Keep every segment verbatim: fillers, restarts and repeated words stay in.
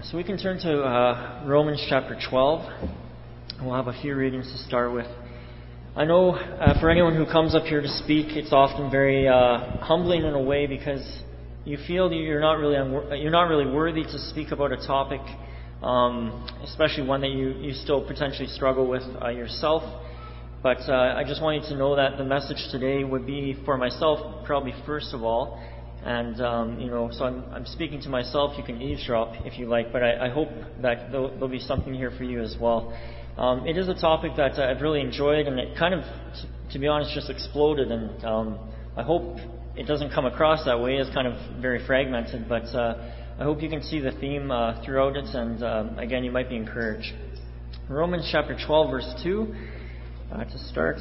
So we can turn to uh, Romans chapter twelve. We'll have a few readings to start with. I know uh, for anyone who comes up here to speak, it's often very uh, humbling in a way because you feel that you're not really unwor- you're not really worthy to speak about a topic, um, especially one that you, you still potentially struggle with uh, yourself. But uh, I just want you to know that the message today would be for myself, probably first of all. And, um, you know, so I'm, I'm speaking to myself. You can eavesdrop if you like, but I, I hope that there'll, there'll be something here for you as well. Um, it is a topic that I've really enjoyed, and it kind of, to, to be honest, just exploded. And um, I hope it doesn't come across that way. It's kind of very fragmented, but uh, I hope you can see the theme uh, throughout it, and um, again, you might be encouraged. Romans chapter twelve, verse two, uh, to start.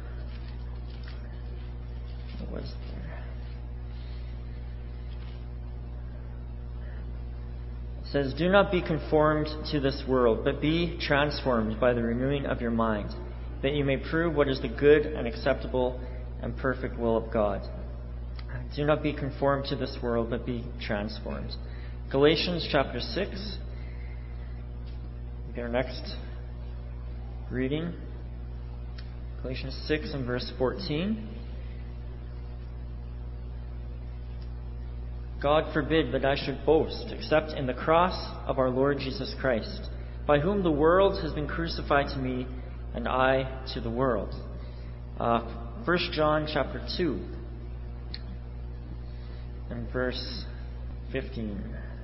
What was It says, "Do not be conformed to this world, but be transformed by the renewing of your mind, that you may prove what is the good and acceptable and perfect will of God." Do not be conformed to this world, but be transformed. Galatians chapter six. Our next reading. Galatians six and verse fourteen. "God forbid that I should boast, except in the cross of our Lord Jesus Christ, by whom the world has been crucified to me, and I to the world." Uh, First John chapter two, and verse fifteen.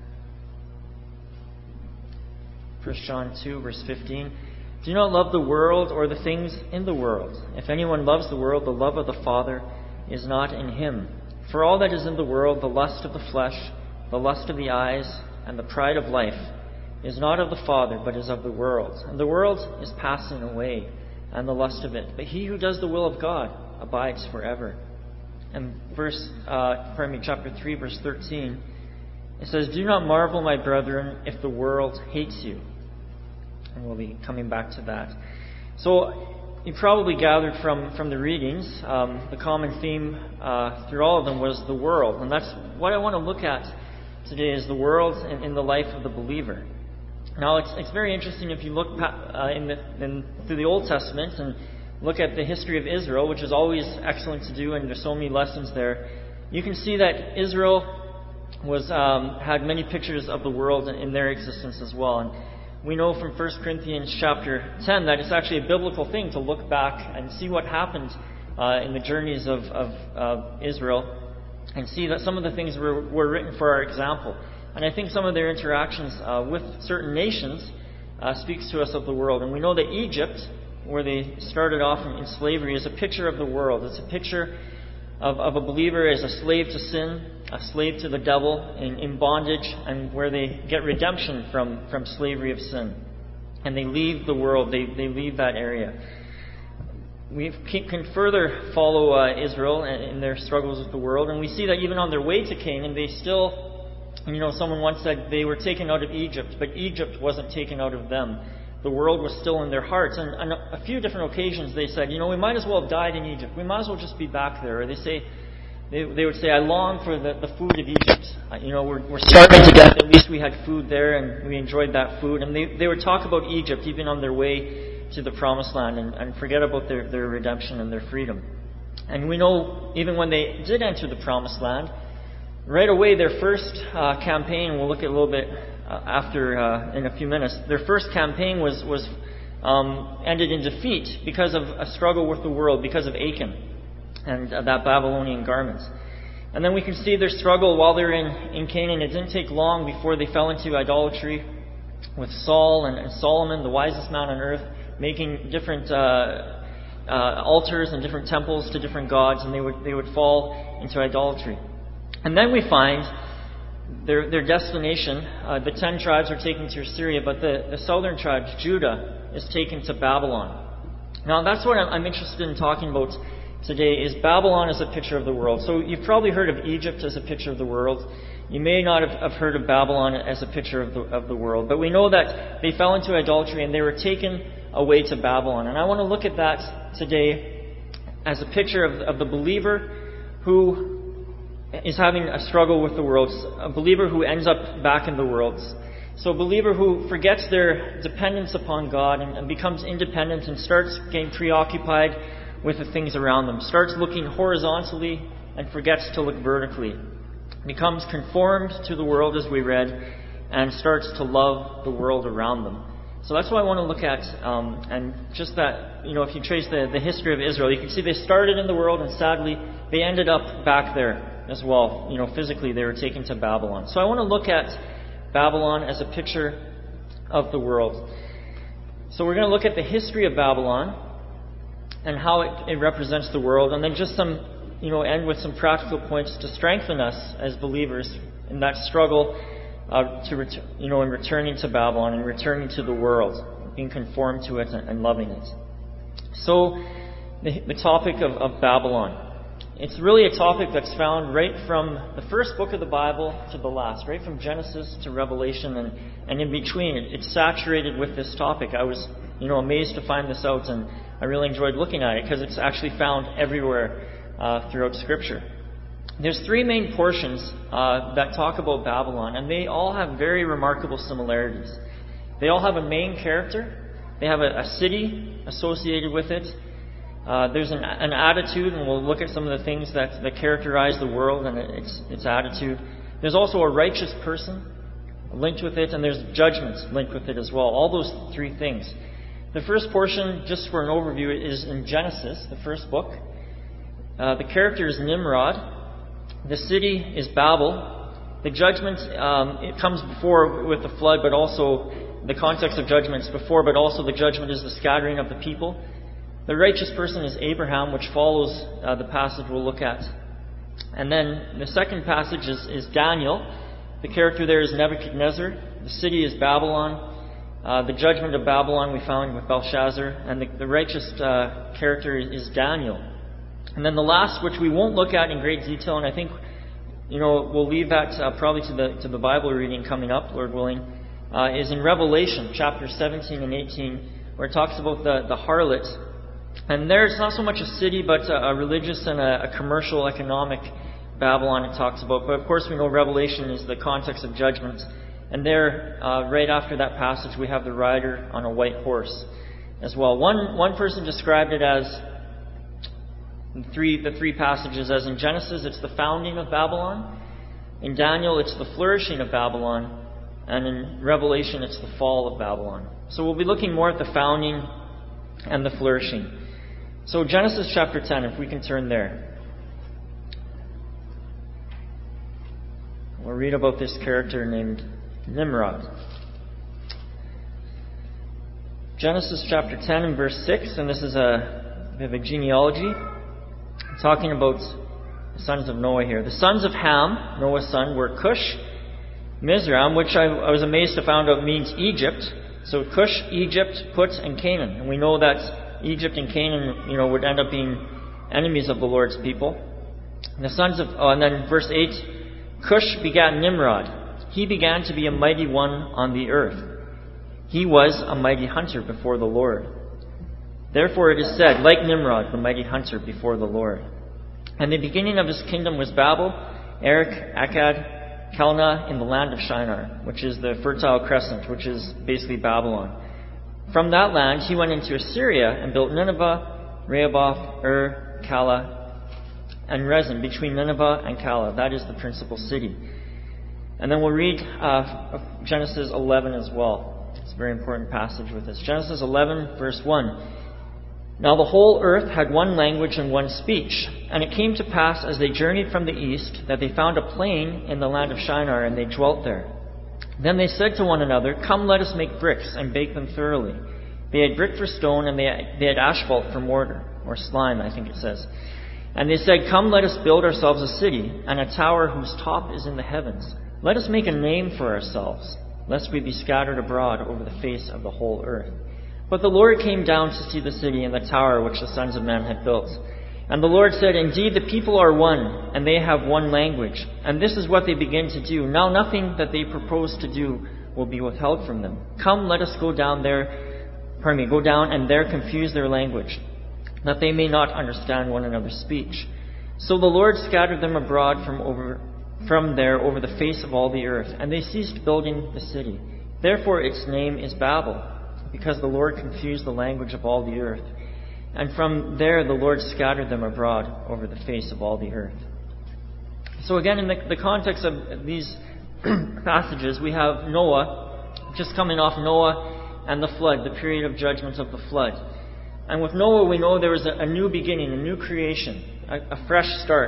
First John two, verse fifteen. "Do not love the world or the things in the world. If anyone loves the world, the love of the Father is not in him. For all that is in the world, the lust of the flesh, the lust of the eyes, and the pride of life, is not of the Father, but is of the world. And the world is passing away, and the lust of it. But he who does the will of God abides forever." And verse, uh, pardon me, chapter three, verse thirteen, it says, "Do not marvel, my brethren, if the world hates you." And we'll be coming back to that. So, you probably gathered from, from the readings, um, the common theme uh, through all of them was the world. And that's what I want to look at today, is the world in, in the life of the believer. Now, it's, it's very interesting if you look uh, in the, in, through the Old Testament and look at the history of Israel, which is always excellent to do, and there's so many lessons there. You can see that Israel was um, had many pictures of the world in, in their existence as well. And we know from First Corinthians chapter ten that it's actually a biblical thing to look back and see what happened uh, in the journeys of, of uh, Israel, and see that some of the things were, were written for our example. And I think some of their interactions uh, with certain nations uh, speaks to us of the world. And we know that Egypt, where they started off in, in slavery, is a picture of the world. It's a picture of, of a believer as a slave to sin, a slave to the devil, in, in bondage, and where they get redemption from, from slavery of sin. And they leave the world, they, they leave that area. We can further follow uh, Israel in their struggles with the world, and we see that even on their way to Canaan, they still, you know, someone once said they were taken out of Egypt, but Egypt wasn't taken out of them. The world was still in their hearts. And on a few different occasions they said, you know, we might as well have died in Egypt. We might as well just be back there. Or they say, They, they would say, I long for the, the food of Egypt. Uh, you know, we're, we're starving to death. At least we had food there and we enjoyed that food. And they, they would talk about Egypt even on their way to the Promised Land, and, and forget about their, their redemption and their freedom. And we know even when they did enter the Promised Land, right away their first uh, campaign, we'll look at a little bit uh, after uh, in a few minutes, their first campaign was, was um, ended in defeat because of a struggle with the world, because of Achan and uh, that Babylonian garment. And then we can see their struggle while they're in, in Canaan. It didn't take long before they fell into idolatry with Saul and, and Solomon, the wisest man on earth, making different uh, uh, altars and different temples to different gods, and they would they would fall into idolatry. And then we find their their destination. Uh, the ten tribes are taken to Assyria, but the, the southern tribes, Judah, is taken to Babylon. Now that's what I'm, I'm interested in talking about today, is Babylon as a picture of the world. So you've probably heard of Egypt as a picture of the world. You may not have, have heard of Babylon as a picture of the, of the world. But we know that they fell into idolatry and they were taken away to Babylon. And I want to look at that today as a picture of, of the believer who is having a struggle with the world, a believer who ends up back in the world. So a believer who forgets their dependence upon God and, and becomes independent and starts getting preoccupied with the things around them, starts looking horizontally and forgets to look vertically, becomes conformed to the world, as we read, and starts to love the world around them. So that's what I want to look at, um, and just that, you know, if you trace the, the history of Israel, you can see they started in the world, and sadly, they ended up back there as well. You know, physically, they were taken to Babylon. So I want to look at Babylon as a picture of the world. So we're going to look at the history of Babylon and how it, it represents the world, and then just some, you know, end with some practical points to strengthen us as believers in that struggle, uh, to ret- you know, in returning to Babylon and returning to the world, being conformed to it and, and loving it. So the, the topic of, of Babylon. It's really a topic that's found right from the first book of the Bible to the last, right from Genesis to Revelation, and, and in between. It, it's saturated with this topic. I was, you know, amazed to find this out, and I really enjoyed looking at it because it's actually found everywhere uh, throughout Scripture. There's three main portions uh, that talk about Babylon, and they all have very remarkable similarities. They all have a main character. They have a, a city associated with it. Uh, there's an, an attitude, and we'll look at some of the things that, that characterize the world and its, its attitude. There's also a righteous person linked with it, and there's judgment linked with it as well. All those three things. The first portion, just for an overview, is in Genesis, the first book. Uh, the character is Nimrod. The city is Babel. The judgment, um, it comes before with the flood, but also the context of judgment is before, but also the judgment is the scattering of the people. The righteous person is Abraham, which follows uh, the passage we'll look at. And then the second passage is, is Daniel. The character there is Nebuchadnezzar. The city is Babylon. Uh, the judgment of Babylon we found with Belshazzar. And the, the righteous uh, character is Daniel. And then the last, which we won't look at in great detail, and I think, you know, we'll leave that uh, probably to the to the Bible reading coming up, Lord willing, uh, is in Revelation chapter seventeen and eighteen, where it talks about the, the harlot. And there it's not so much a city, but a, a religious and a, a commercial, economic Babylon it talks about. But of course we know Revelation is the context of judgment. And there, uh, right after that passage, we have the rider on a white horse as well. One one person described it as the three the three passages as in Genesis it's the founding of Babylon, in Daniel it's the flourishing of Babylon, and in Revelation it's the fall of Babylon. So we'll be looking more at the founding and the flourishing. So Genesis chapter ten, if we can turn there. We'll read about this character named Nimrod. Genesis chapter ten and verse six, and this is a bit of a genealogy, talking about the sons of Noah here. The sons of Ham, Noah's son, were Cush, Mizraim, which I, I was amazed to find out means Egypt. So Cush, Egypt, Put, and Canaan. And we know that Egypt and Canaan, you know, would end up being enemies of the Lord's people. And the sons of, oh, and then verse eight, Cush begat Nimrod. He began to be a mighty one on the earth. He was a mighty hunter before the Lord. Therefore it is said, like Nimrod, the mighty hunter before the Lord. And the beginning of his kingdom was Babel, Erech, Akkad, Calneh in the land of Shinar, which is the Fertile Crescent, which is basically Babylon. From that land he went into Assyria and built Nineveh, Rehoboth, Ur, Calah, and Rezin, between Nineveh and Calah. That is the principal city. And then we'll read uh, Genesis eleven as well. It's a very important passage with this. Genesis eleven, verse one. Now the whole earth had one language and one speech. And it came to pass as they journeyed from the east that they found a plain in the land of Shinar, and they dwelt there. Then they said to one another, Come, let us make bricks and bake them thoroughly. They had brick for stone, and they had, they had asphalt for mortar, or slime, I think it says. And they said, Come, let us build ourselves a city, and a tower whose top is in the heavens. Let us make a name for ourselves, lest we be scattered abroad over the face of the whole earth. But the Lord came down to see the city and the tower which the sons of men had built. And the Lord said, Indeed, the people are one, and they have one language. And this is what they begin to do. Now nothing that they propose to do will be withheld from them. Come, let us go down there, pardon me, go down and there confuse their language, that they may not understand one another's speech. So the Lord scattered them abroad from over from there over the face of all the earth, and they ceased building the city. Therefore its name is Babel, because the Lord confused the language of all the earth. And from there the Lord scattered them abroad over the face of all the earth. So again, in the, the context of these passages, we have Noah, just coming off Noah and the flood, the period of judgment of the flood. And with Noah, we know there was a, a new beginning, a new creation, a, a fresh start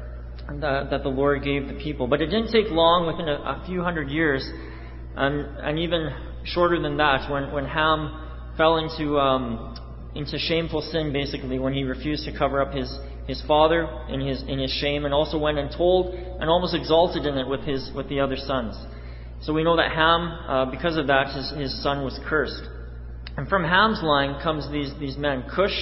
that, that the Lord gave the people. But it didn't take long, within a, a few hundred years, and, and even shorter than that, when, when Ham fell into um, into shameful sin, basically, when he refused to cover up his, his father in his in his shame, and also went and told and almost exalted in it with his with the other sons. So we know that Ham, uh, because of that, his, his son was cursed. And from Ham's line comes these, these men, Cush,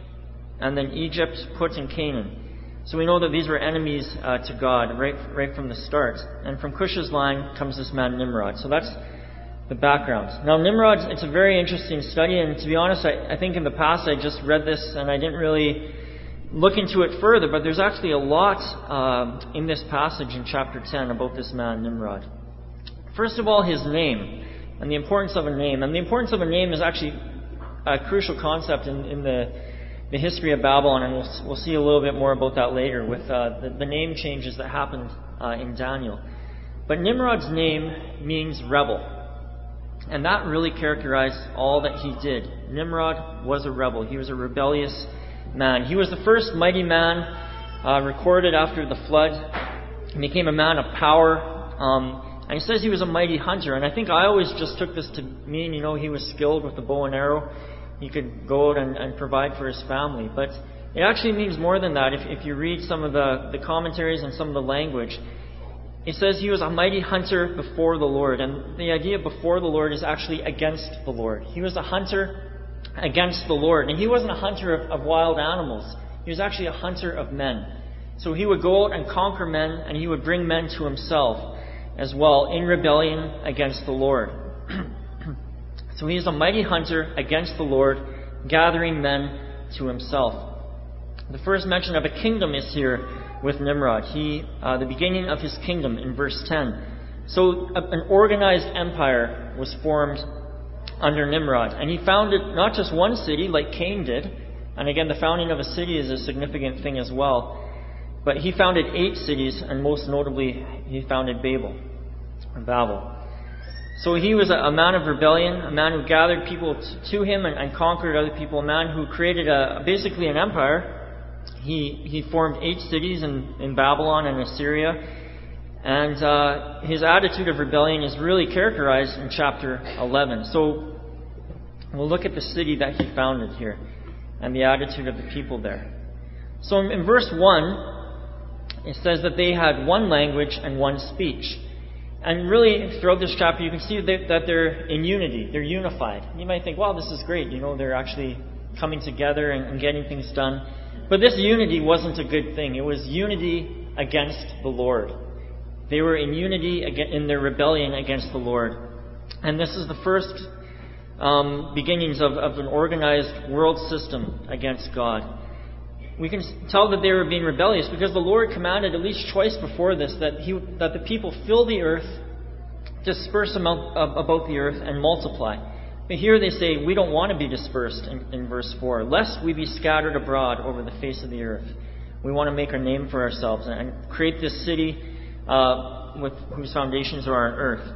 and then Egypt, Put, and Canaan. So we know that these were enemies uh, to God right right from the start. And from Cush's line comes this man Nimrod. So that's the background. Now Nimrod, it's a very interesting study, and to be honest, I, I think in the past I just read this and I didn't really look into it further, but there's actually a lot uh, in this passage in chapter ten about this man Nimrod. First of all, his name, and the importance of a name. And the importance of a name is actually a crucial concept in, in the, the history of Babylon, and we'll, we'll see a little bit more about that later with uh, the, the name changes that happened uh, in Daniel. But Nimrod's name means rebel, and that really characterized all that he did. Nimrod was a rebel. He was a rebellious man. He was the first mighty man uh, recorded after the flood. He became a man of power. Um, And he says he was a mighty hunter. And I think I always just took this to mean, you know, he was skilled with the bow and arrow. He could go out and, and provide for his family. But it actually means more than that. If, if you read some of the, the commentaries and some of the language, it says he was a mighty hunter before the Lord. And the idea of before the Lord is actually against the Lord. He was a hunter against the Lord. And he wasn't a hunter of, of wild animals. He was actually a hunter of men. So he would go out and conquer men, and he would bring men to himself as well, in rebellion against the Lord. So he is a mighty hunter against the Lord, gathering men to himself. The first mention of a kingdom is here with Nimrod. He, uh, the beginning of his kingdom in verse ten. So a, an organized empire was formed under Nimrod, and he founded not just one city like Cain did, and again the founding of a city is a significant thing as well, but he founded eight cities, and most notably, he founded Babel, or Babel. So he was a, a man of rebellion, a man who gathered people t- to him and, and conquered other people, a man who created a, basically an empire. He he formed eight cities in, in Babylon and Assyria, and uh, his attitude of rebellion is really characterized in chapter eleven. So we'll look at the city that he founded here, and the attitude of the people there. So in, in verse one, it says that they had one language and one speech. And really, throughout this chapter, you can see that, that they're in unity. They're unified. You might think, wow, this is great. You know, they're actually coming together and, and getting things done. But this unity wasn't a good thing. It was unity against the Lord. They were in unity in their rebellion against the Lord. And this is the first um, beginnings of, of an organized world system against God. We can tell that they were being rebellious because the Lord commanded, at least twice before this, that he, that the people fill the earth, disperse about, about the earth, and multiply. But here they say, we don't want to be dispersed in, in verse four, lest we be scattered abroad over the face of the earth. We want to make a name for ourselves and create this city uh, with whose foundations are on earth.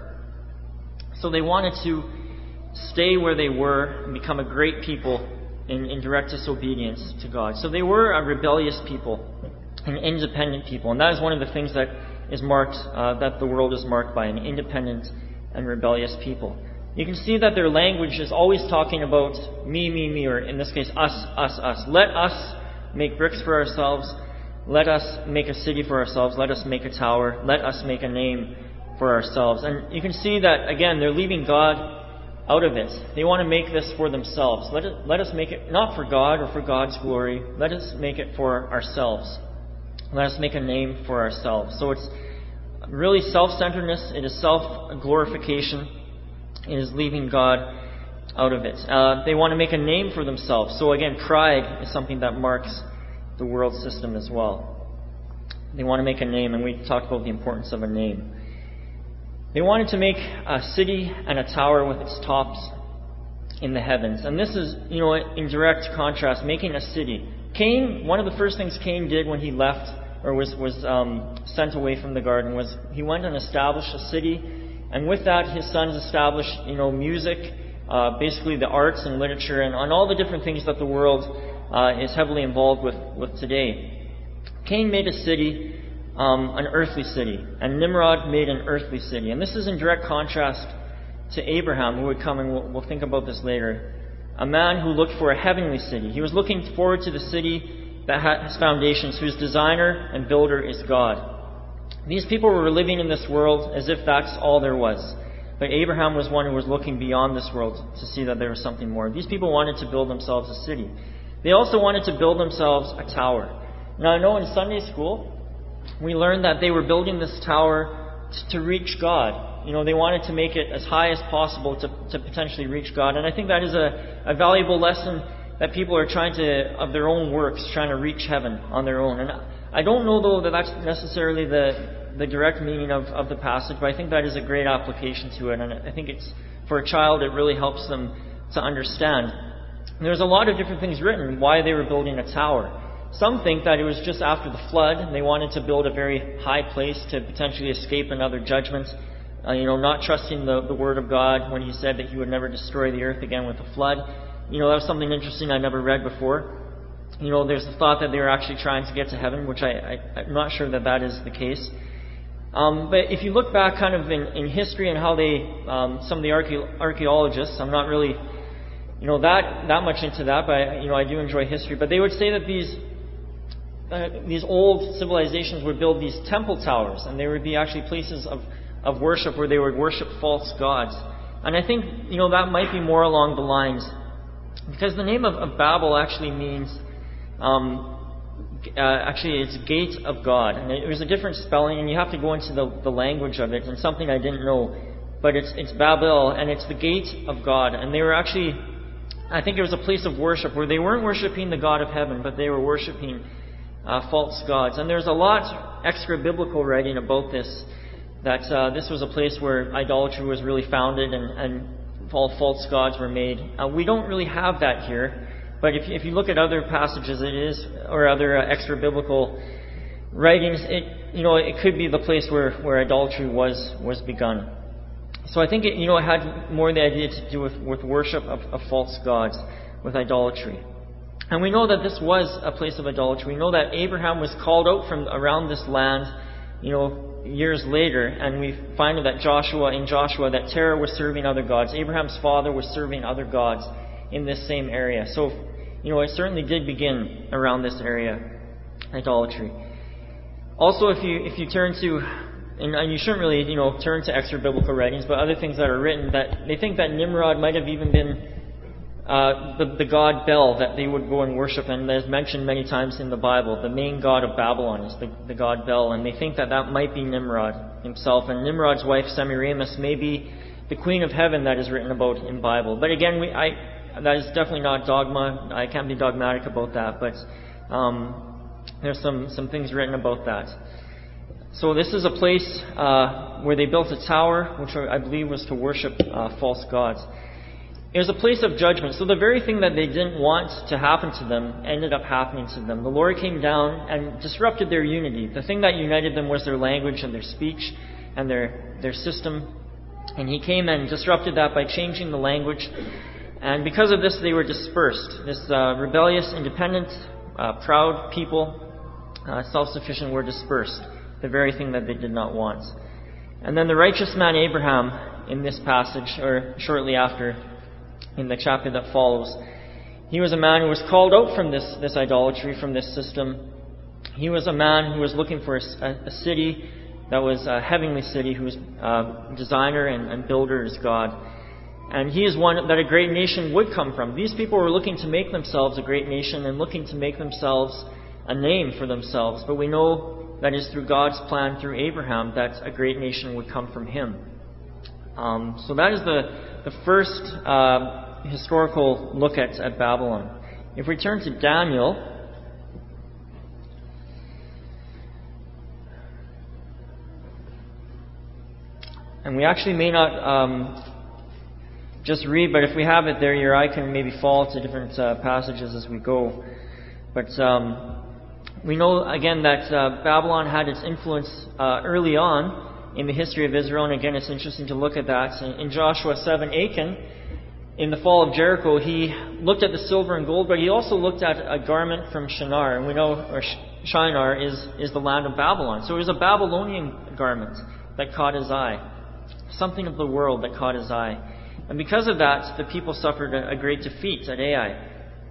So they wanted to stay where they were and become a great people In, in direct disobedience to God. So they were a rebellious people, an independent people, and that is one of the things that is marked, uh, that the world is marked by, an independent and rebellious people. You can see that their language is always talking about me, me, me, or in this case, us, us, us. Let us make bricks for ourselves. Let us make a city for ourselves. Let us make a tower. Let us make a name for ourselves. And you can see that, again, they're leaving God out of it. They want to make this for themselves. Let it, let us make it not for God or for God's glory. Let us make it for ourselves. Let us make a name for ourselves. So it's really self-centeredness. It is self-glorification. It is leaving God out of it. Uh, they want to make a name for themselves. So again, pride is something that marks the world system as well. They want to make a name, and we talked about the importance of a name. They wanted to make a city and a tower with its tops in the heavens. And this is, you know, in direct contrast, making a city. Cain, one of the first things Cain did when he left or was, was um, sent away from the garden was he went and established a city. And with that, his sons established, you know, music, uh, basically the arts and literature, and on all the different things that the world uh, is heavily involved with, with today. Cain made a city, um, an earthly city, and Nimrod made an earthly city. And this is in direct contrast to Abraham, who would come, and we'll, we'll think about this later. A man who looked for a heavenly city. He was looking forward to the city that has foundations, whose designer and builder is God. These people were living in this world as if that's all there was. But Abraham was one who was looking beyond this world to see that there was something more. These people wanted to build themselves a city. They also wanted to build themselves a tower. Now, I know in Sunday school, we learned that they were building this tower to reach God. You know, they wanted to make it as high as possible to, to potentially reach God. And I think that is a, a valuable lesson that people are trying to, of their own works, trying to reach heaven on their own. And I don't know, though, that that's necessarily the, the direct meaning of, of the passage, but I think that is a great application to it. And I think it's, for a child, it really helps them to understand. And there's a lot of different things written why they were building a tower. Some think that it was just after the flood, and they wanted to build a very high place to potentially escape another judgment. Uh, you know, not trusting the, the Word of God when He said that He would never destroy the earth again with a flood. You know, that was something interesting I never read before. You know, there's the thought that they were actually trying to get to heaven, which I, I, I'm not sure that that is the case. Um, but if you look back kind of in, in history and how they, um, some of the archae- archaeologists, I'm not really, you know, that that much into that, but I, you know, I do enjoy history. But they would say that these uh, these old civilizations would build these temple towers, and there would be actually places of, of worship where they would worship false gods. And I think, you know, that might be more along the lines, because the name of, of Babel actually means, um, uh, actually it's gate of God. And it was a different spelling, and you have to go into the, the language of it, and something I didn't know. But it's, it's Babel, and it's the gate of God. And they were actually, I think it was a place of worship where they weren't worshiping the God of heaven, but they were worshiping uh, false gods. And there's a lot extra-biblical writing about this, that uh, this was a place where idolatry was really founded and, and all false gods were made. Uh, we don't really have that here, but if, if you look at other passages, it is, or other uh, extra-biblical writings, it, you know, it could be the place where, where idolatry was was begun. So I think it, you know, it had more the idea to do with, with worship of, of false gods, with idolatry. And we know that this was a place of idolatry. We know that Abraham was called out from around this land, you know, years later, and we find that Joshua, in Joshua, that Terah was serving other gods. Abraham's father was serving other gods in this same area. So, you know, it certainly did begin around this area, idolatry. Also, if you if you turn to, and you shouldn't really, you know, turn to extra biblical writings, but other things that are written, that they think that Nimrod might have even been uh, the, the god Bel that they would go and worship, and as mentioned many times in the Bible, the main god of Babylon is the, the god Bel, and they think that that might be Nimrod himself, and Nimrod's wife Semiramis may be the queen of heaven that is written about in Bible. But again, we, I, that is definitely not dogma. I can't be dogmatic about that, but um, there's some, some things written about that. So this is a place uh, where they built a tower, which I believe was to worship uh, false gods. It was a place of judgment. So the very thing that they didn't want to happen to them ended up happening to them. The Lord came down and disrupted their unity. The thing that united them was their language and their speech and their, their system. And He came and disrupted that by changing the language. And because of this, they were dispersed. This uh, rebellious, independent, uh, proud people, uh, self-sufficient, were dispersed. The very thing that they did not want. And then the righteous man Abraham, in this passage, or shortly after, in the chapter that follows, he was a man who was called out from this, this idolatry, from this system. He was a man who was looking for a, a city that was a heavenly city, whose uh, designer and, and builder is God. And he is one that a great nation would come from. These people were looking to make themselves a great nation and looking to make themselves a name for themselves. But we know that is through God's plan, through Abraham, that a great nation would come from him. Um, so that is the, the first uh, historical look at, at Babylon. If we turn to Daniel, And we actually may not um, just read, but if we have it there, your eye can maybe fall to different uh, passages as we go. But um, we know, again, that uh, Babylon had its influence uh, early on in the history of Israel. And again, it's interesting to look at that. In, in Joshua seven, Achan, in the fall of Jericho, he looked at the silver and gold, but he also looked at a garment from Shinar. And we know or Shinar is, is the land of Babylon. So it was a Babylonian garment that caught his eye. Something of the world that caught his eye. And because of that, the people suffered a, a great defeat at Ai.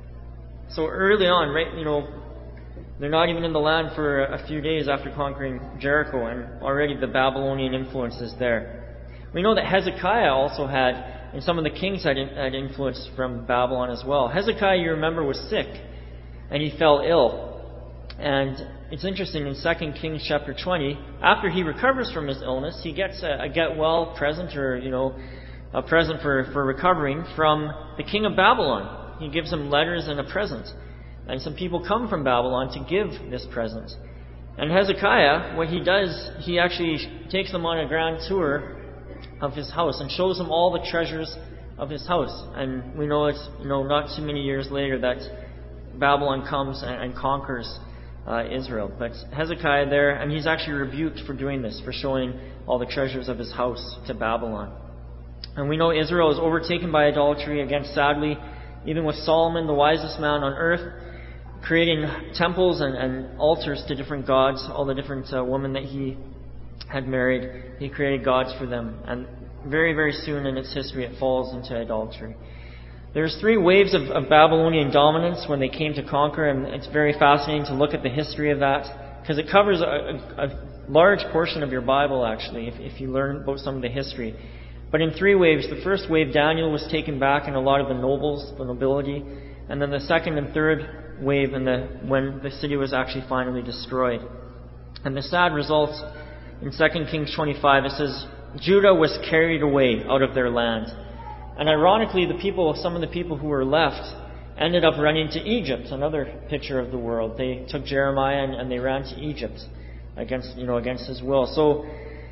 So early on, right, you know, they're not even in the land for a few days after conquering Jericho, and already the Babylonian influence is there. We know that Hezekiah also had, and some of the kings had, had influence from Babylon as well. Hezekiah, you remember, was sick, and he fell ill. And it's interesting, in Second Kings chapter twenty, after he recovers from his illness, he gets a, a get-well present, or, you know, a present for, for recovering from the king of Babylon. He gives him letters and a present. And some people come from Babylon to give this present. And Hezekiah, what he does, he actually takes them on a grand tour of his house and shows them all the treasures of his house. And we know it's, you know, not too many years later that Babylon comes and, and conquers uh, Israel. But Hezekiah there, and he's actually rebuked for doing this, for showing all the treasures of his house to Babylon. And we know Israel is overtaken by idolatry, again, sadly, even with Solomon, the wisest man on earth, creating temples and, and altars to different gods, all the different uh, women that he had married. He created gods for them. And very, very soon in its history, it falls into idolatry. There's three waves of, of Babylonian dominance when they came to conquer, and it's very fascinating to look at the history of that, because it covers a, a, a large portion of your Bible, actually, if, if you learn about some of the history. But in three waves, the first wave, Daniel was taken back, and a lot of the nobles, the nobility. And then the second and third wave, in the, when the city was actually finally destroyed. And the sad result, in Second Kings twenty-five, it says, Judah was carried away out of their land. And ironically, the people, some of the people who were left ended up running to Egypt, another picture of the world. They took Jeremiah and, and they ran to Egypt against, you know, against his will. So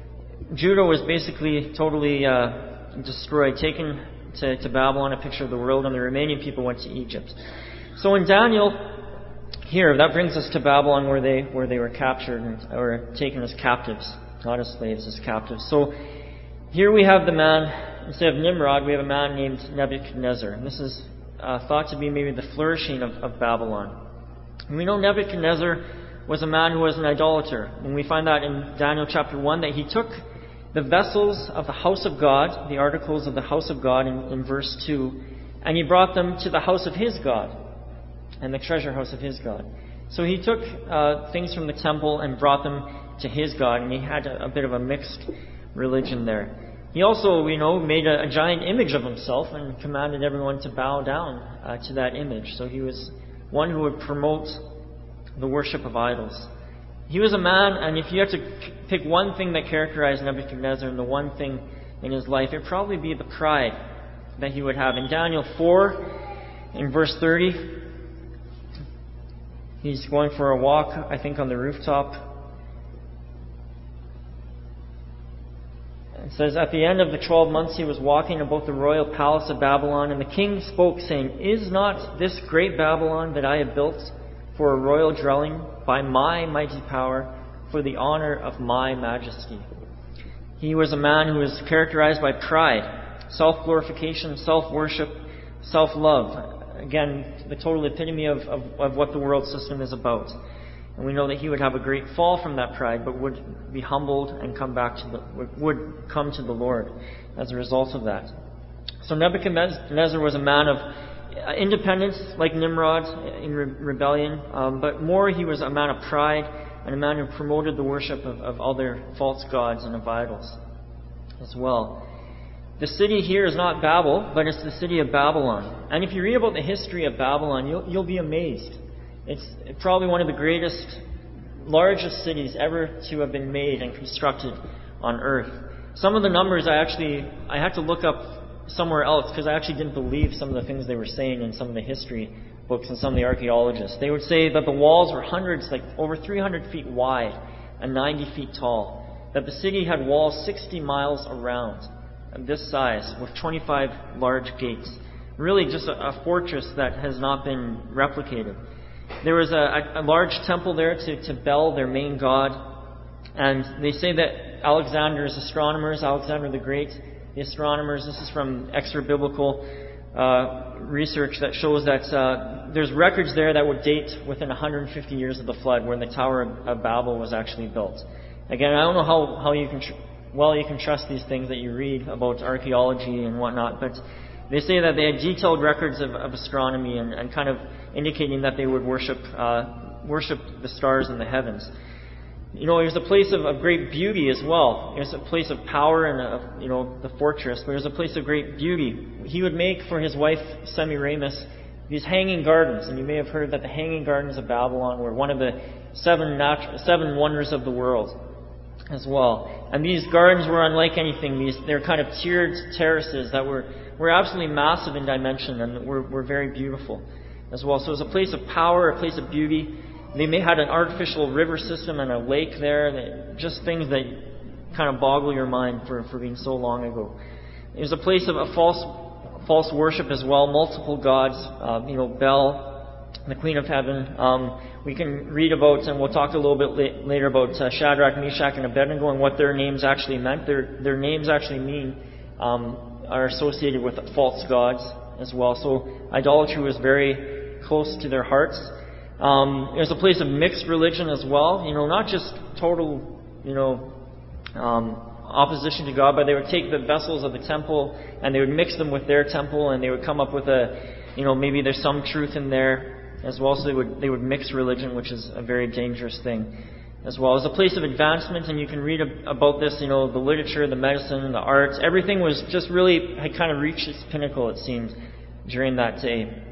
Judah was basically totally uh, destroyed, taken to, to Babylon, a picture of the world, and the remaining people went to Egypt. So in Daniel, here, that brings us to Babylon, where they where they were captured and, or taken as captives, not as slaves, as captives. So here we have the man, instead of Nimrod, we have a man named Nebuchadnezzar. And this is uh, thought to be maybe the flourishing of, of Babylon. And we know Nebuchadnezzar was a man who was an idolater. And we find that in Daniel chapter one, that he took the vessels of the house of God, the articles of the house of God in, in verse two, and he brought them to the house of his God, and the treasure house of his God. So he took uh, things from the temple and brought them to his God, and he had a, a bit of a mixed religion there. He also, we know, made a, a giant image of himself and commanded everyone to bow down uh, to that image. So he was one who would promote the worship of idols. He was a man, and if you had to pick one thing that characterized Nebuchadnezzar and the one thing in his life, it would probably be the pride that he would have. In Daniel four, in verse thirty, he's going for a walk, I think, on the rooftop. It says, at the end of the twelve months he was walking about the royal palace of Babylon, and the king spoke, saying, Is not this great Babylon that I have built for a royal dwelling by my mighty power, for the honor of my majesty? He was a man who was characterized by pride, self-glorification, self-worship, self-love. Again, the total epitome of, of, of what the world system is about. And we know that he would have a great fall from that pride, but would be humbled and come back to the, would come to the Lord as a result of that. So Nebuchadnezzar was a man of independence, like Nimrod in re- rebellion, um, but more he was a man of pride and a man who promoted the worship of, of other false gods and of idols as well. The city here is not Babel, but it's the city of Babylon. And if you read about the history of Babylon, you'll, you'll be amazed. It's probably one of the greatest, largest cities ever to have been made and constructed on earth. Some of the numbers I actually, I had to look up somewhere else, because I actually didn't believe some of the things they were saying in some of the history books and some of the archaeologists. They would say that the walls were hundreds, like over three hundred feet wide and ninety feet tall. that the city had walls sixty miles around, this size, with twenty-five large gates. Really just a, a fortress that has not been replicated. There was a, a, a large temple there to, to Bel, their main god. And they say that Alexander's astronomers, Alexander the Great, the astronomers, this is from extra-biblical uh, research that shows that uh, there's records there that would date within one hundred fifty years of the flood, when the Tower of, of Babel was actually built. Again, I don't know how, how you can tr- well you can trust these things that you read about archaeology and whatnot, but they say that they had detailed records of, of astronomy and, and kind of indicating that they would worship uh, worship the stars in the heavens. You know, it was a place of, of great beauty as well. It was a place of power and, of, you know, the fortress, but it was a place of great beauty. He would make for his wife Semiramis these hanging gardens, and you may have heard that the hanging gardens of Babylon were one of the seven natu- seven wonders of the world as well. And these gardens were unlike anything. These they're kind of tiered terraces that were, were absolutely massive in dimension and were, were very beautiful as well. So it was a place of power, a place of beauty. They may have had an artificial river system and a lake there, that, just things that kind of boggle your mind for, for being so long ago. It was a place of a false false worship as well, multiple gods, uh, you know, Bel, the Queen of Heaven. Um, we can read about, and we'll talk a little bit la- later about uh, Shadrach, Meshach, and Abednego and what their names actually meant. Their their names actually mean um, are associated with false gods as well. So idolatry was very close to their hearts. Um, it was a place of mixed religion as well. You know, not just total, you know, um, opposition to God, but they would take the vessels of the temple and they would mix them with their temple, and they would come up with a, you know, maybe there's some truth in there as well. So they would they would mix religion, which is a very dangerous thing as well. It was a place of advancement, and you can read about this. You know, the literature, the medicine, the arts, everything was just really had kind of reached its pinnacle, it seemed, during that day.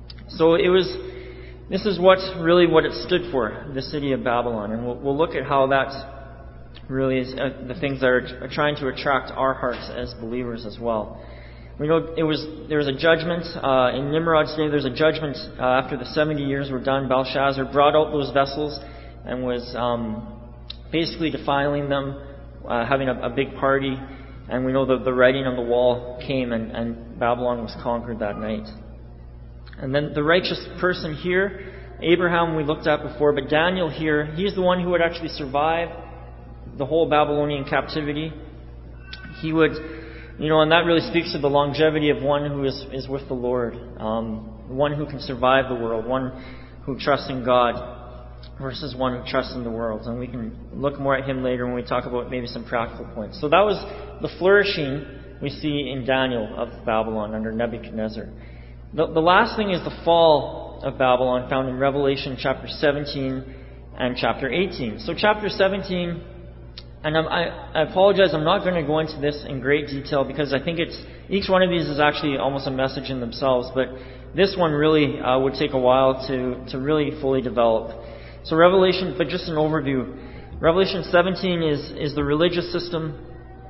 So it was. This is what really what it stood for, the city of Babylon, and we'll, we'll look at how that really is uh, the things that are, are trying to attract our hearts as believers as well. We know it was there was a judgment uh, in Nimrod's day. There's a judgment uh, after the seventy years were done. Belshazzar brought out those vessels and was um, basically defiling them, uh, having a, a big party, and we know that the writing on the wall came, and, and Babylon was conquered that night. And then the righteous person here, Abraham we looked at before, but Daniel here, he's the one who would actually survive the whole Babylonian captivity. He would, you know, and that really speaks to the longevity of one who is, is with the Lord, um, one who can survive the world, one who trusts in God versus one who trusts in the world. And we can look more at him later when we talk about maybe some practical points. So that was the flourishing we see in Daniel of Babylon under Nebuchadnezzar. The, the last thing is the fall of Babylon, found in Revelation chapter seventeen and chapter eighteen. So chapter seventeen, and I'm, I, I apologize, I'm not going to go into this in great detail because I think it's each one of these is actually almost a message in themselves, but this one really uh, would take a while to, to really fully develop. So Revelation, but just an overview. Revelation seventeen is, is the religious system.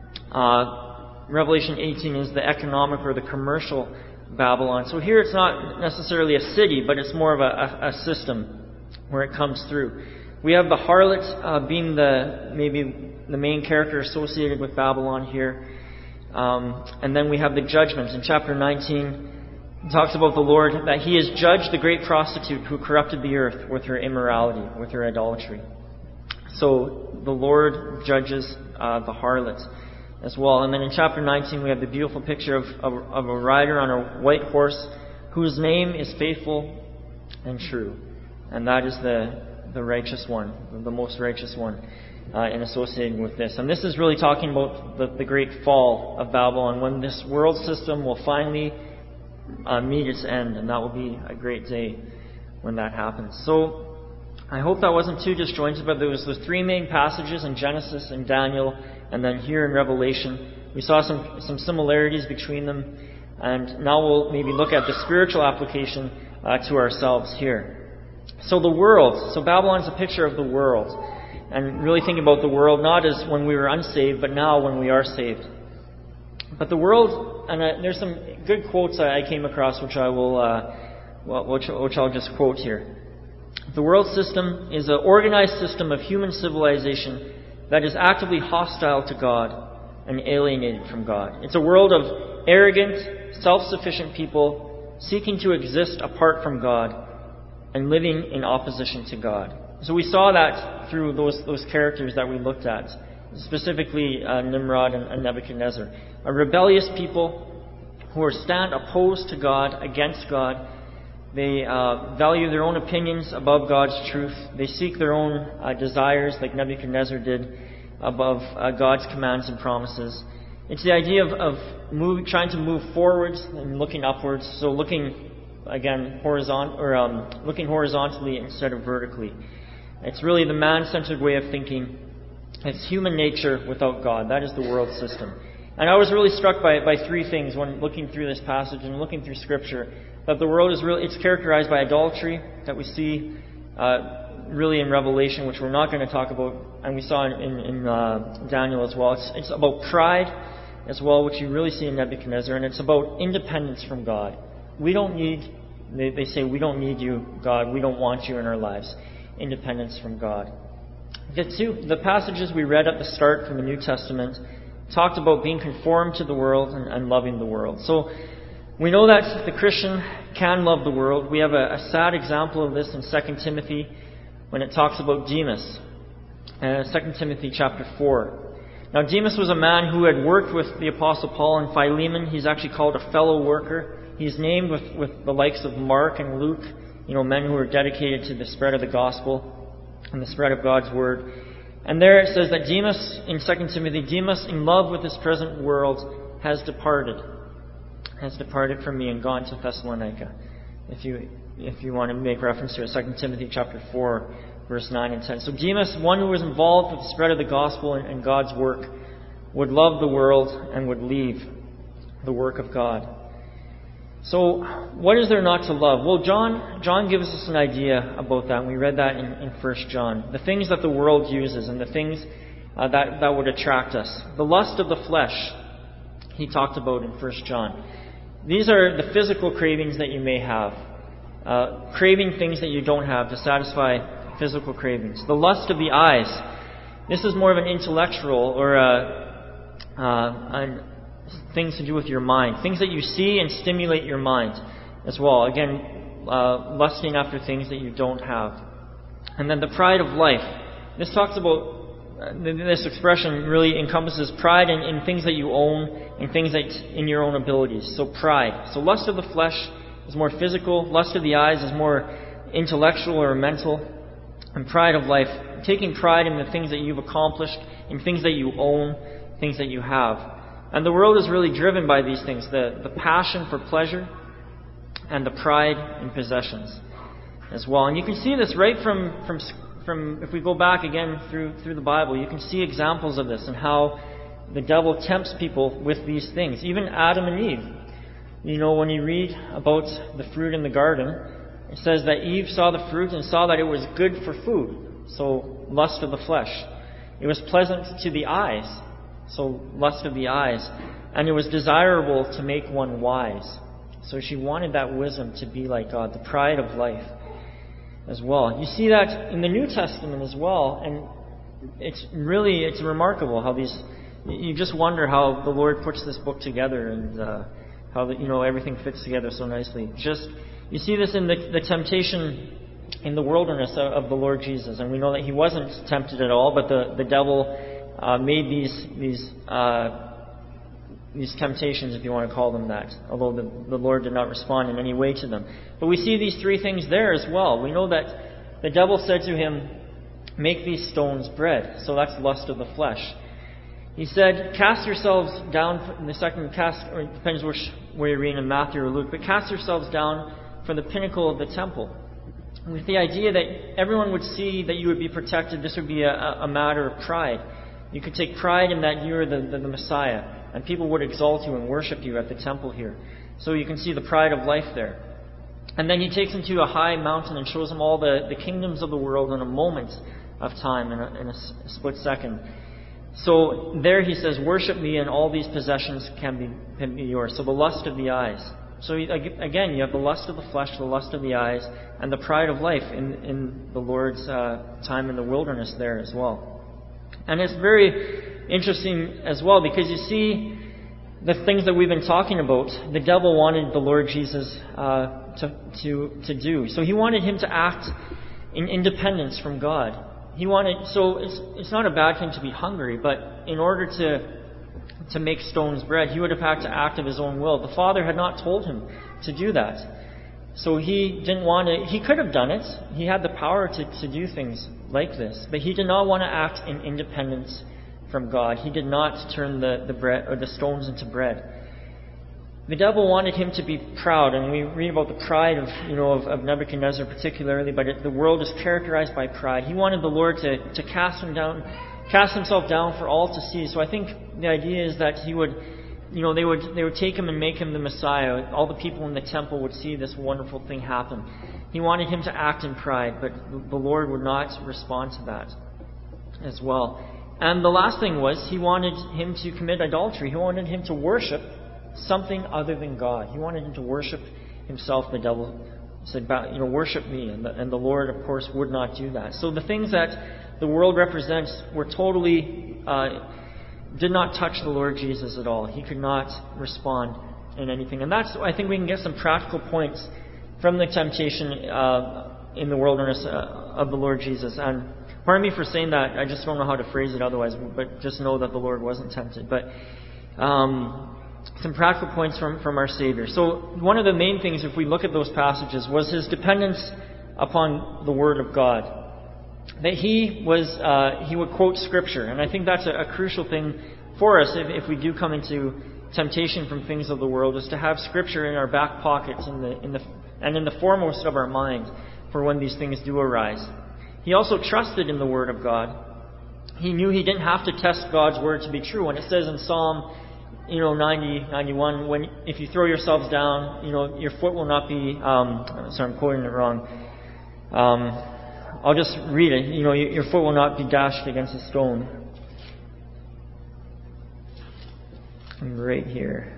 Uh, Revelation eighteen is the economic or the commercial Babylon. So here it's not necessarily a city, but it's more of a, a, a system where it comes through. We have the harlot uh, being the maybe the main character associated with Babylon here. Um, and then we have the judgment. In chapter nineteen, it talks about the Lord, that He has judged the great prostitute who corrupted the earth with her immorality, with her idolatry. So the Lord judges uh, the harlot as well. And then in chapter nineteen, we have the beautiful picture of, of, of a rider on a white horse whose name is Faithful and True. And that is the, the righteous one, the most righteous one uh, in associating with this. And this is really talking about the, the great fall of Babylon, when this world system will finally uh, meet its end. And that will be a great day when that happens. So I hope that wasn't too disjointed, but there was the three main passages in Genesis and Daniel, and then here in Revelation. We saw some, some similarities between them, and now we'll maybe look at the spiritual application uh, to ourselves here. So the world, so Babylon's a picture of the world, and really think about the world not as when we were unsaved, but now when we are saved. But the world, and uh, there's some good quotes I came across, which I will, uh, well, which, which I'll just quote here. The world system is an organized system of human civilization that is actively hostile to God and alienated from God. It's a world of arrogant, self-sufficient people seeking to exist apart from God and living in opposition to God. So we saw that through those those characters that we looked at, specifically uh, Nimrod and, and Nebuchadnezzar. A rebellious people who are stand opposed to God, against God. They uh, value their own opinions above God's truth. They seek their own uh, desires, like Nebuchadnezzar did, above uh, God's commands and promises. It's the idea of, of move, trying to move forwards and looking upwards. So looking, again, horizontal or um, looking horizontally instead of vertically. It's really the man-centered way of thinking. It's human nature without God. That is the world system. And I was really struck by by three things when looking through this passage and looking through Scripture. That the world is really, it's characterized by idolatry that we see uh, really in Revelation, which we're not going to talk about, and we saw in, in, in uh, Daniel as well. It's, it's about pride as well, which you really see in Nebuchadnezzar, and it's about independence from God. We don't need, they, they say, we don't need you, God. We don't want you in our lives. Independence from God. The two, the passages we read at the start from the New Testament talked about being conformed to the world and, and loving the world. So we know that the Christian can love the world. We have a, a sad example of this in Second Timothy when it talks about Demas. Uh, Second Timothy chapter four. Now Demas was a man who had worked with the Apostle Paul and Philemon. He's actually called a fellow worker. He's named with, with the likes of Mark and Luke, you know, men who are dedicated to the spread of the gospel and the spread of God's word. And there it says that Demas, in Second Timothy, Demas, in love with this present world, has departed. has departed from me and gone to Thessalonica. If you if you want to make reference to it, Second Timothy chapter four, verse nine and ten. So Demas, one who was involved with the spread of the gospel and, and God's work, would love the world and would leave the work of God. So what is there not to love? Well, John John gives us an idea about that. And we read that in, in First John. The things that the world uses and the things uh, that, that would attract us. The lust of the flesh, he talked about in First John. These are the physical cravings that you may have. Uh, craving things that you don't have to satisfy physical cravings. The lust of the eyes. This is more of an intellectual or a, uh, an, things to do with your mind. Things that you see and stimulate your mind as well. Again, uh, lusting after things that you don't have. And then the pride of life. This talks about This expression really encompasses pride in, in things that you own and things that in your own abilities. So pride. So lust of the flesh is more physical. Lust of the eyes is more intellectual or mental. And pride of life, taking pride in the things that you've accomplished, in things that you own, things that you have. And the world is really driven by these things. The, the passion for pleasure and the pride in possessions as well. And you can see this right from from From, if we go back again through through the Bible, you can see examples of this and how the devil tempts people with these things. Even Adam and Eve. You know, when you read about the fruit in the garden, it says that Eve saw the fruit and saw that it was good for food. So, lust of the flesh. It was pleasant to the eyes. So, lust of the eyes. And it was desirable to make one wise. So she wanted that wisdom to be like God, the pride of life as well. You see that in the New Testament as well, and it's really, it's remarkable how these, you just wonder how the Lord puts this book together and uh, how, the, you know, everything fits together so nicely. Just, you see this in the, the temptation in the wilderness of, of the Lord Jesus, and we know that He wasn't tempted at all, but the, the devil uh, made these, these, uh, these temptations, if you want to call them that, although the, the Lord did not respond in any way to them. But we see these three things there as well. We know that the devil said to him, make these stones bread. So that's lust of the flesh. He said, cast yourselves down, in the second cast, or it depends which where you read in Matthew or Luke, but cast yourselves down from the pinnacle of the temple. With the idea that everyone would see that you would be protected, this would be a, a matter of pride. You could take pride in that you are the, the, the Messiah. And people would exalt you and worship you at the temple here. So you can see the pride of life there. And then He takes him to a high mountain and shows him all the, the kingdoms of the world in a moment of time, in a, in a split second. So there He says, worship me and all these possessions can be, can be yours. So the lust of the eyes. So again, you have the lust of the flesh, the lust of the eyes, and the pride of life in, in the Lord's uh, time in the wilderness there as well. And it's very interesting as well, because you see the things that we've been talking about, the devil wanted the Lord Jesus uh, to, to, to do. So he wanted him to act in independence from God. He wanted, so it's, it's not a bad thing to be hungry, but in order to to make stones bread, he would have had to act of his own will. The Father had not told him to do that. So he didn't want to, he could have done it. He had the power to, to do things like this, but he did not want to act in independence from God. He did not turn the, the bread or the stones into bread. The devil wanted him to be proud, and we read about the pride of you know of, of Nebuchadnezzar particularly. But it, the world is characterized by pride. He wanted the Lord to, to cast him down, cast himself down for all to see. So I think the idea is that he would, you know, they would they would take him and make him the Messiah. All the people in the temple would see this wonderful thing happen. He wanted him to act in pride, but the Lord would not respond to that as well. And the last thing was, he wanted him to commit adultery. He wanted him to worship something other than God. He wanted him to worship himself. The devil said, you know, worship me. And the, and the Lord, of course, would not do that. So the things that the world represents were totally, uh, did not touch the Lord Jesus at all. He could not respond in anything. And that's, I think we can get some practical points from the temptation uh, in the wilderness uh, of the Lord Jesus. And pardon me for saying that. I just don't know how to phrase it otherwise, but just know that the Lord wasn't tempted. But um, some practical points from, from our Savior. So one of the main things, if we look at those passages, was his dependence upon the Word of God. That he was uh, he would quote Scripture, and I think that's a, a crucial thing for us if, if we do come into temptation from things of the world, is to have Scripture in our back pockets in the in the and in the foremost of our mind for when these things do arise. He also trusted in the Word of God. He knew he didn't have to test God's Word to be true. When it says in Psalm, you know, ninety, ninety-one, when if you throw yourselves down, you know, your foot will not be. Um, sorry, I'm quoting it wrong. Um, I'll just read it. You know, your foot will not be dashed against a stone. Right here.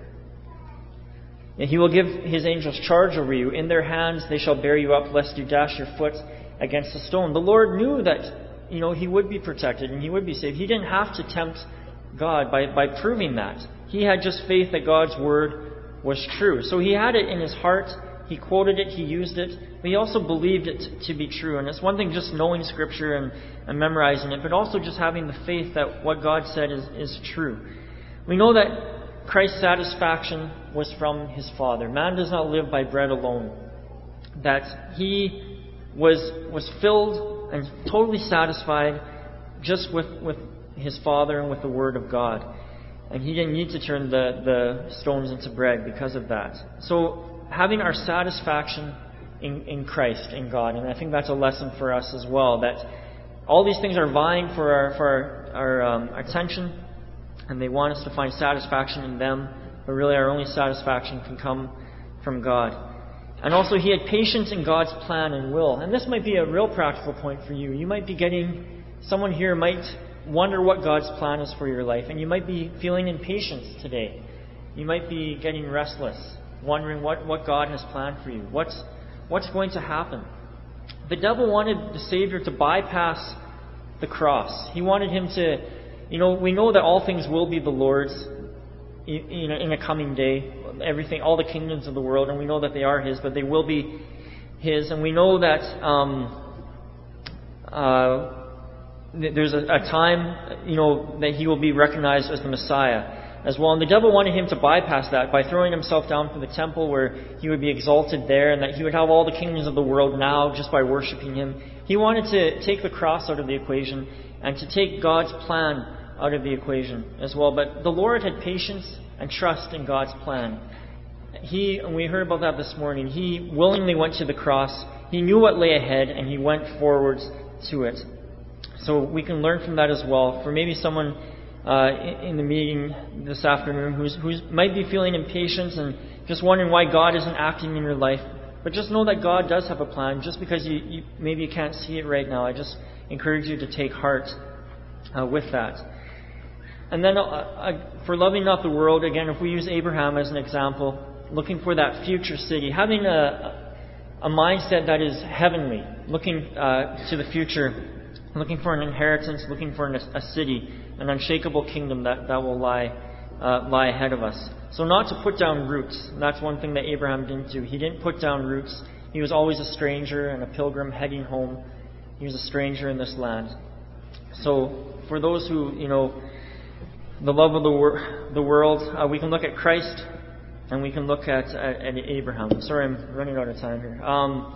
And he will give his angels charge over you. In their hands they shall bear you up, lest you dash your foot against a stone. The Lord knew that, you know, he would be protected and he would be saved. He didn't have to tempt God by, by proving that. He had just faith that God's word was true. So he had it in his heart. He quoted it, he used it, but he also believed it to be true. And it's one thing just knowing Scripture and, and memorizing it, but also just having the faith that what God said is, is true. We know that Christ's satisfaction was from his Father. Man does not live by bread alone. That he was was filled and totally satisfied just with, with his Father and with the Word of God. And he didn't need to turn the, the stones into bread because of that. So having our satisfaction in, in Christ, in God. And I think that's a lesson for us as well, that all these things are vying for our, for our, our um, attention, and they want us to find satisfaction in them, but really our only satisfaction can come from God. And also he had patience in God's plan and will. And this might be a real practical point for you. You might be getting, someone here might wonder what God's plan is for your life, and you might be feeling impatience today. You might be getting restless, wondering what, what God has planned for you. What's, what's going to happen? The devil wanted the Savior to bypass the cross. He wanted him to, you know, we know that all things will be the Lord's in a, in a coming day. Everything, all the kingdoms of the world, and we know that they are His, but they will be His. And we know that um, uh, there's a, a time, you know, that He will be recognized as the Messiah as well. And the devil wanted him to bypass that by throwing himself down from the temple where he would be exalted there, and that he would have all the kingdoms of the world now just by worshiping him. He wanted to take the cross out of the equation and to take God's plan out of the equation as well. But the Lord had patience and trust in God's plan. He, and we heard about that this morning, he willingly went to the cross. He knew what lay ahead, and he went forwards to it. So we can learn from that as well. For maybe someone Uh, in the meeting this afternoon who's, who's might be feeling impatient and just wondering why God isn't acting in your life. But just know that God does have a plan. Just because you, you maybe you can't see it right now, I just encourage you to take heart uh, with that. And then uh, uh, for loving not the world, again, if we use Abraham as an example, looking for that future city, having a, a mindset that is heavenly, looking uh, to the future looking for an inheritance, looking for an, a city, an unshakable kingdom that, that will lie uh, lie ahead of us. So not to put down roots. That's one thing that Abraham didn't do. He didn't put down roots. He was always a stranger and a pilgrim heading home. He was a stranger in this land. So for those who, you know, the love of the, wor- the world, uh, we can look at Christ and we can look at, at, at Abraham. Sorry, I'm running out of time here. Um,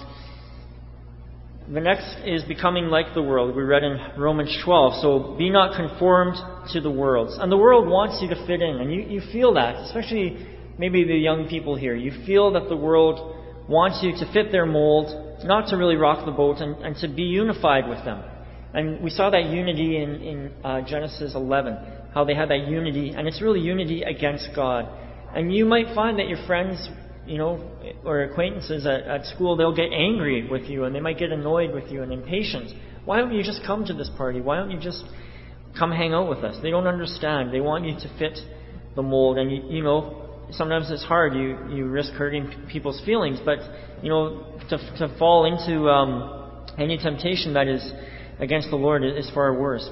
The next is becoming like the world. We read in Romans twelve. So be not conformed to the world. And the world wants you to fit in. And you, you feel that, especially maybe the young people here. You feel that the world wants you to fit their mold, not to really rock the boat, and, and to be unified with them. And we saw that unity in, in uh, Genesis eleven, how they had that unity. And it's really unity against God. And you might find that your friends, you know, or acquaintances at, at school, they'll get angry with you and they might get annoyed with you and impatient. Why don't you just come to this party? Why don't you just come hang out with us? They don't understand. They want you to fit the mold. And, you, you know, sometimes it's hard. You, you risk hurting people's feelings. But, you know, to, to fall into um, any temptation that is against the Lord is far worse.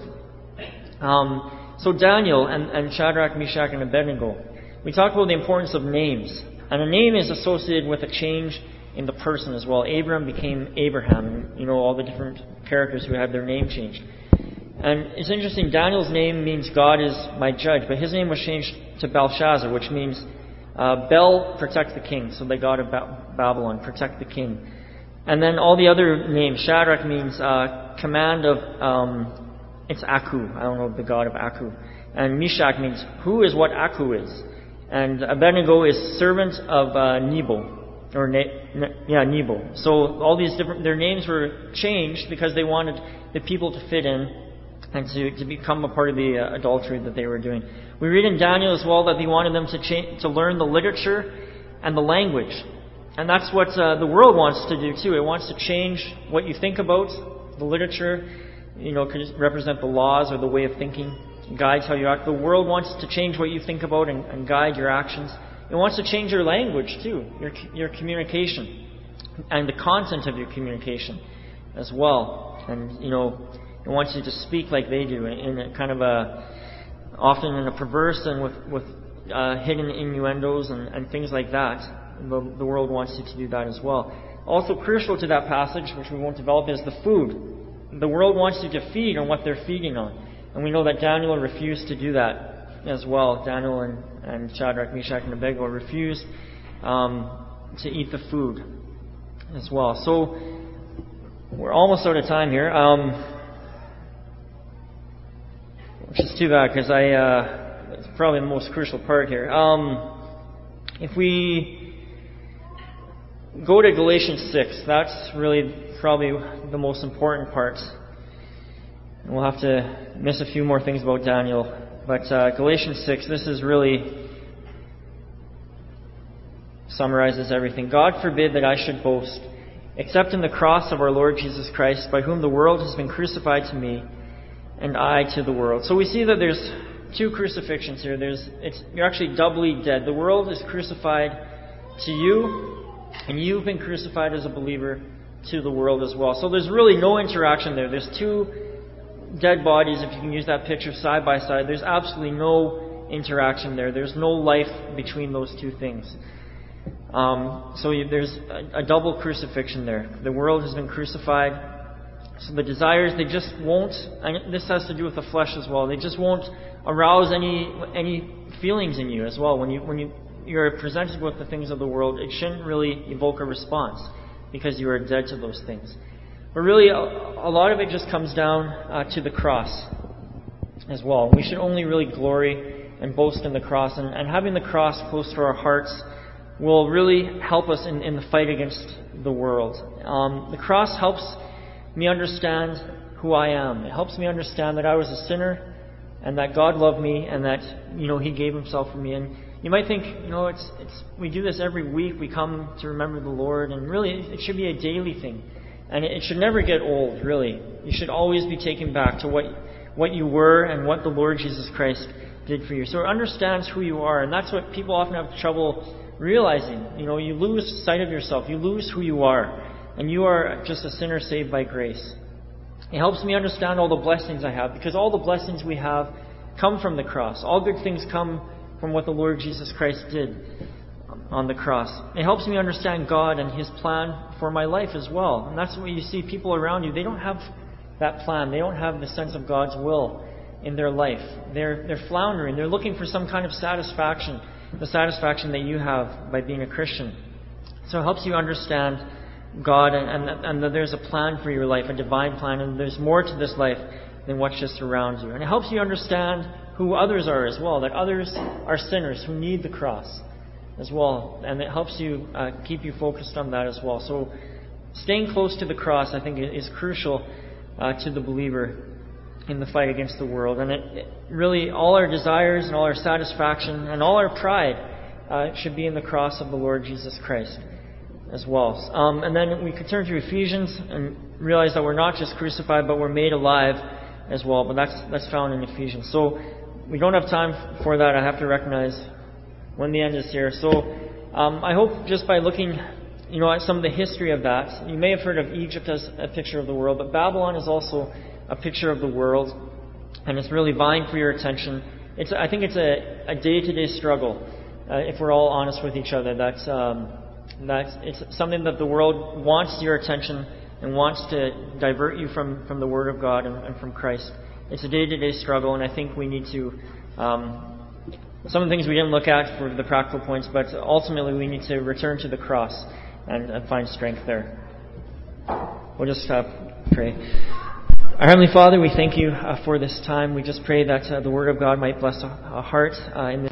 Um, so Daniel and, and Shadrach, Meshach, and Abednego, we talked about the importance of names. And a name is associated with a change in the person as well. Abram became Abraham. You know, all the different characters who had their name changed. And it's interesting, Daniel's name means God is my judge, but his name was changed to Belshazzar, which means uh, Bel, protect the king. So the god of ba- Babylon, protect the king. And then all the other names, Shadrach means uh, command of, um, it's Aku. I don't know the god of Aku. And Meshach means who is what Aku is. And Abednego is servant of uh, Nebo, or ne- ne- yeah, Nebo. So all these different, their names were changed because they wanted the people to fit in and to, to become a part of the uh, adultery that they were doing. We read in Daniel as well that he wanted them to cha- to learn the literature and the language, and that's what uh, the world wants to do too. It wants to change what you think about the literature. You know, could represent the laws or the way of thinking. Guides how you act. The world wants to change what you think about and, and guide your actions. It wants to change your language too, your your communication, and the content of your communication as well. And you know, it wants you to speak like they do, in a kind of a often in a perverse and with with uh, hidden innuendos and, and things like that. The, the world wants you to do that as well. Also crucial to that passage, which we won't develop, is the food. The world wants you to feed on what they're feeding on. And we know that Daniel refused to do that as well. Daniel and, and Shadrach, Meshach, and Abednego refused um, to eat the food as well. So we're almost out of time here, um, which is too bad because I uh, it's probably the most crucial part here. Um, if we go to Galatians six, that's really probably the most important part. We'll have to miss a few more things about Daniel. But uh, Galatians six, this is really summarizes everything. God forbid that I should boast, except in the cross of our Lord Jesus Christ, by whom the world has been crucified to me, and I to the world. So we see that there's two crucifixions here. There's it's you're actually doubly dead. The world is crucified to you, and you've been crucified as a believer to the world as well. So there's really no interaction there. There's two dead bodies, if you can use that picture side by side. There's absolutely no interaction there. There's no life between those two things. Um, so you, there's a, a double crucifixion there. The world has been crucified. So the desires, they just won't, and this has to do with the flesh as well, they just won't arouse any any feelings in you as well. When you when you you're presented with the things of the world, it shouldn't really evoke a response because you are dead to those things. But really, a, a lot of it just comes down uh, to the cross as well. We should only really glory and boast in the cross. And, and having the cross close to our hearts will really help us in, in the fight against the world. Um, the cross helps me understand who I am. It helps me understand that I was a sinner and that God loved me and that, you know, He gave Himself for me. And you might think, you know, it's it's we do this every week. We come to remember the Lord, and really it should be a daily thing. And it should never get old, really. You should always be taken back to what what you were and what the Lord Jesus Christ did for you. So it understands who you are, and that's what people often have trouble realizing. You know, you lose sight of yourself. You lose who you are. And you are just a sinner saved by grace It helps me understand all the blessings I have, because all the blessings we have come from the cross. All good things come from what the Lord Jesus Christ did on the cross. It helps me understand God and His plan for my life as well. And that's what you see people around you. They don't have that plan. They don't have the sense of God's will in their life. They're, they're floundering. They're looking for some kind of satisfaction, the satisfaction that you have by being a Christian. So it helps you understand God and, and, and that there's a plan for your life, a divine plan, and there's more to this life than what's just around you. And it helps you understand who others are as well, that others are sinners who need the cross as well. And it helps you uh, keep you focused on that as well. So staying close to the cross, I think, is crucial uh, to the believer in the fight against the world. And it, it really, all our desires and all our satisfaction and all our pride uh, should be in the cross of the Lord Jesus Christ as well. Um, and then we could turn to Ephesians and realize that we're not just crucified, but we're made alive as well. But that's that's found in Ephesians. So we don't have time for that. I have to recognize when the end is here. So um, I hope just by looking, you know, at some of the history of that, you may have heard of Egypt as a picture of the world, but Babylon is also a picture of the world, and it's really vying for your attention. It's I think it's a, a day-to-day struggle, uh, if we're all honest with each other. That's um, that's it's something that the world wants your attention and wants to divert you from, from the Word of God and, and from Christ. It's a day-to-day struggle, and I think we need to. Um, some of the things we didn't look at for the practical points, but ultimately we need to return to the cross and, and find strength there. We'll just uh, pray. Our Heavenly Father, we thank you uh, for this time. We just pray that uh, the Word of God might bless a, a heart uh, in the